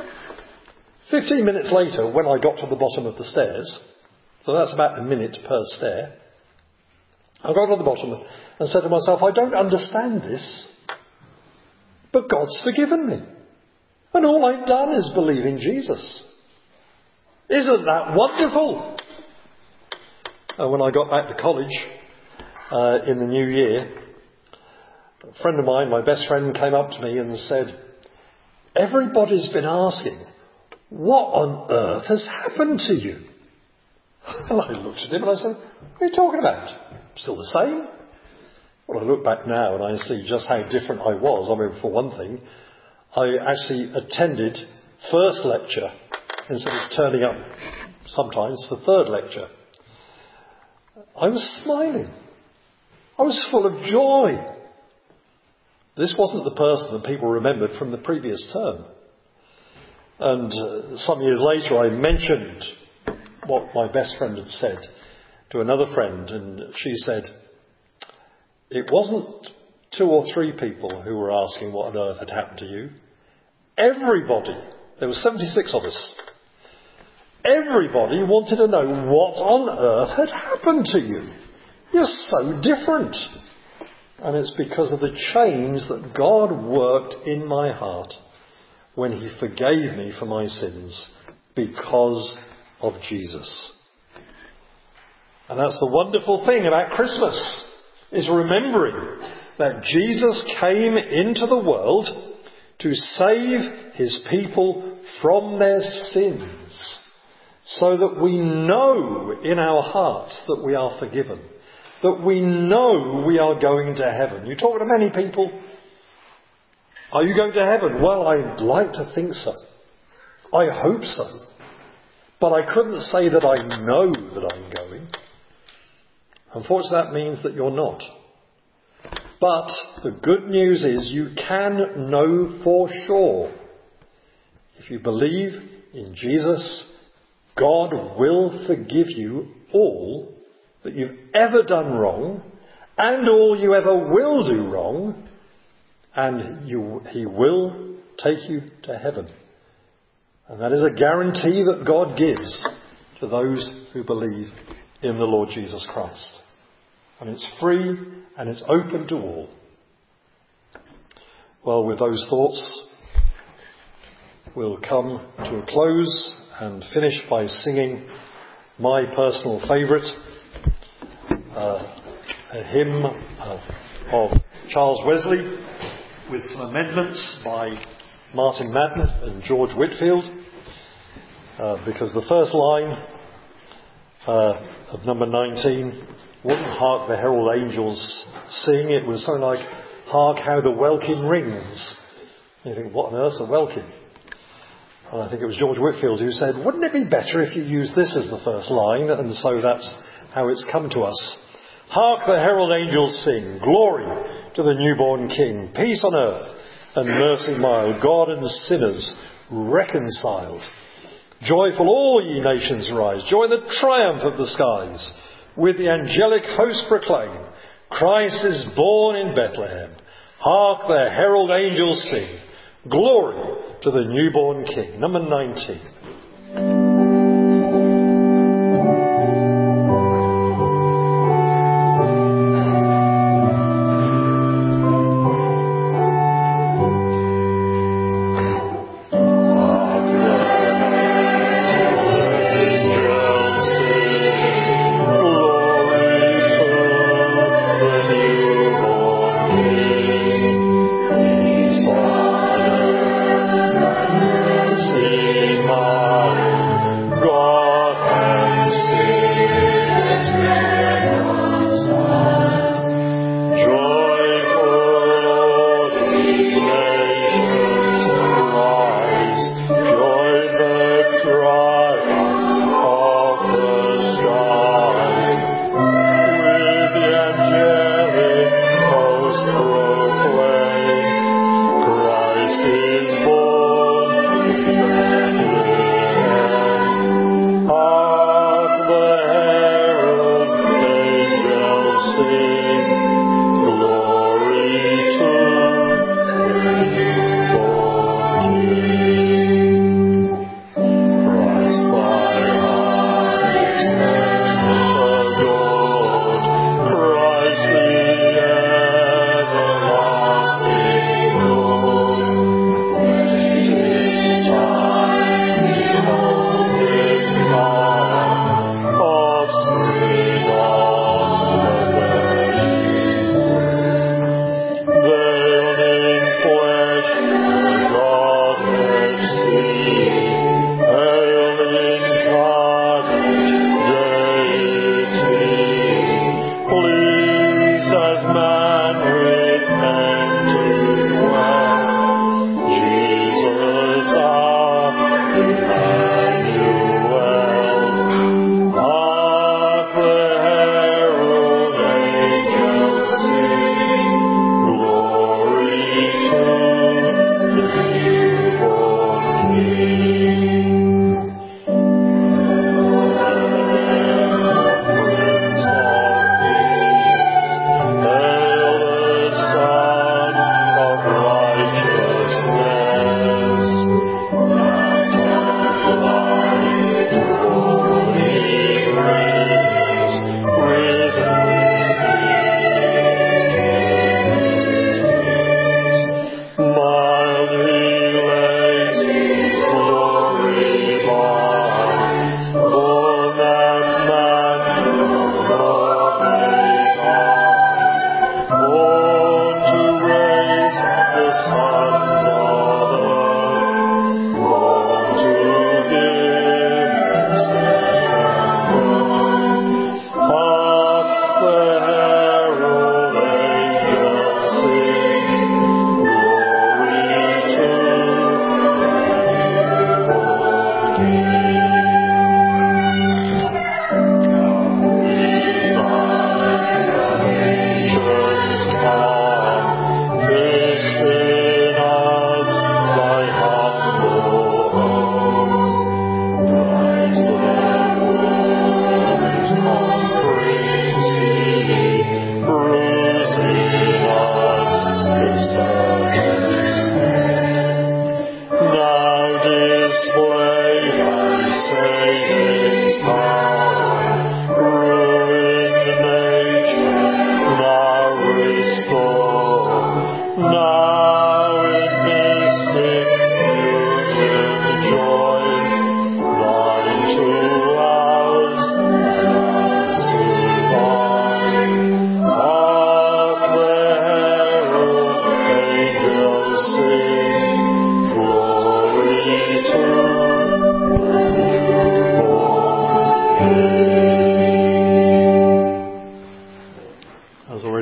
Fifteen minutes later, when I got to the bottom of the stairs, so that's about a minute per stair, I got to the bottom and said to myself, I don't understand this, but God's forgiven me. And all I've done is believe in Jesus. Isn't that wonderful? And when I got back to college uh, in the new year, a friend of mine, my best friend, came up to me and said, everybody's been asking, what on earth has happened to you? And I looked at him and I said, what are you talking about? Still the same? Well, I look back now and I see just how different I was. I mean, for one thing, I actually attended first lecture instead of turning up sometimes for third lecture. I was smiling. I was full of joy. This wasn't the person that people remembered from the previous term. And uh, some years later I mentioned what my best friend had said to another friend, and she said, it wasn't two or three people who were asking what on earth had happened to you. Everybody, there were seventy-six of us, everybody wanted to know what on earth had happened to you. You're so different. And it's because of the change that God worked in my heart when he forgave me for my sins because of Jesus. And that's the wonderful thing about Christmas, is remembering that Jesus came into the world to save his people from their sins, so that we know in our hearts that we are forgiven, that we know we are going to heaven. You talk to many people, are you going to heaven? Well, I'd like to think so. I hope so. But I couldn't say that I know that I'm going. Unfortunately, that means that you're not. But the good news is you can know for sure. If you believe in Jesus, God will forgive you all that you've ever done wrong and all you ever will do wrong, and you, he will take you to heaven. And that is a guarantee that God gives to those who believe in the Lord Jesus Christ. And it's free and it's open to all. Well, with those thoughts, we'll come to a close and finish by singing my personal favourite, uh, a hymn uh, of Charles Wesley with some amendments by Martin Madden and George Whitfield, uh, because the first line uh, of number nineteen wasn't "Hark the herald angels sing," it was something like "Hark how the welkin rings." You think, what on earth's a welkin? And I think it was George Whitfield who said, wouldn't it be better if you used this as the first line? And so that's how it's come to us. Hark the herald angels sing, glory to the newborn King, peace on earth and mercy mild, God and sinners reconciled. Joyful all ye nations rise, join the triumph of the skies. With the angelic host proclaim, Christ is born in Bethlehem. Hark the herald angels sing, glory to the newborn King. Number nineteen. Sing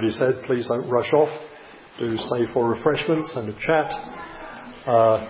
already said, please don't rush off. Do stay for refreshments and a chat. Uh,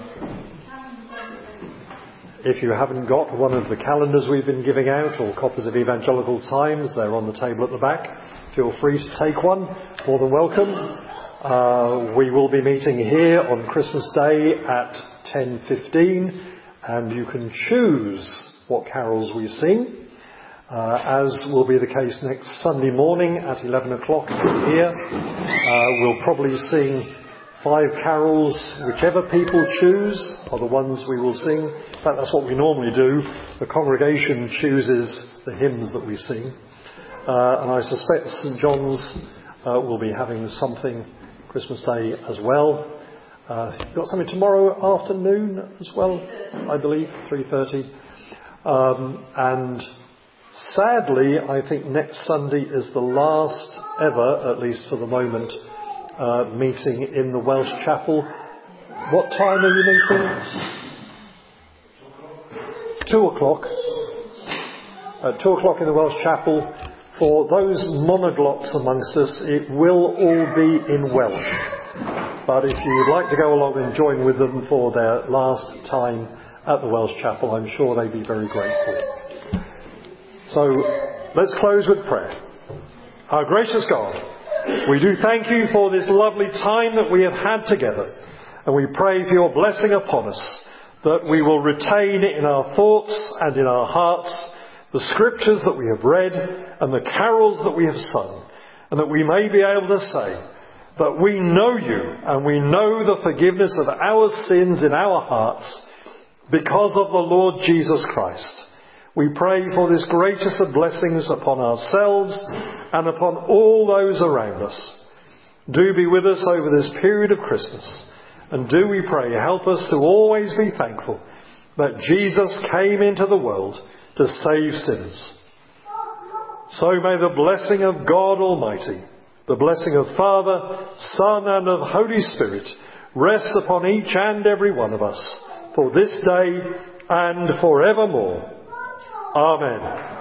if you haven't got one of the calendars we've been giving out or copies of Evangelical Times, they're on the table at the back. Feel free to take one. More than welcome. Uh, we will be meeting here on Christmas Day at ten fifteen, and you can choose what carols we sing. Uh, as will be the case next Sunday morning at eleven o'clock here. Uh, we'll probably sing five carols, whichever people choose are the ones we will sing. In fact, that's what we normally do. The congregation chooses the hymns that we sing. Uh, and I suspect St John's uh, will be having something Christmas Day as well. Uh, you've got something tomorrow afternoon as well, I believe, three thirty. Um, and sadly, I think next Sunday is the last ever, at least for the moment, uh, meeting in the Welsh Chapel. What time are you meeting? Two o'clock. At two o'clock in the Welsh Chapel. For those monoglots amongst us, it will all be in Welsh. But if you would like to go along and join with them for their last time at the Welsh Chapel, I'm sure they'd be very grateful. So, let's close with prayer. Our gracious God, we do thank you for this lovely time that we have had together, and we pray for your blessing upon us, that we will retain in our thoughts and in our hearts the scriptures that we have read and the carols that we have sung, and that we may be able to say that we know you and we know the forgiveness of our sins in our hearts because of the Lord Jesus Christ. We pray for this greatest of blessings upon ourselves and upon all those around us. Do be with us over this period of Christmas. And do, we pray, help us to always be thankful that Jesus came into the world to save sinners. So may the blessing of God Almighty, the blessing of Father, Son and of Holy Spirit rest upon each and every one of us for this day and forevermore. Amen.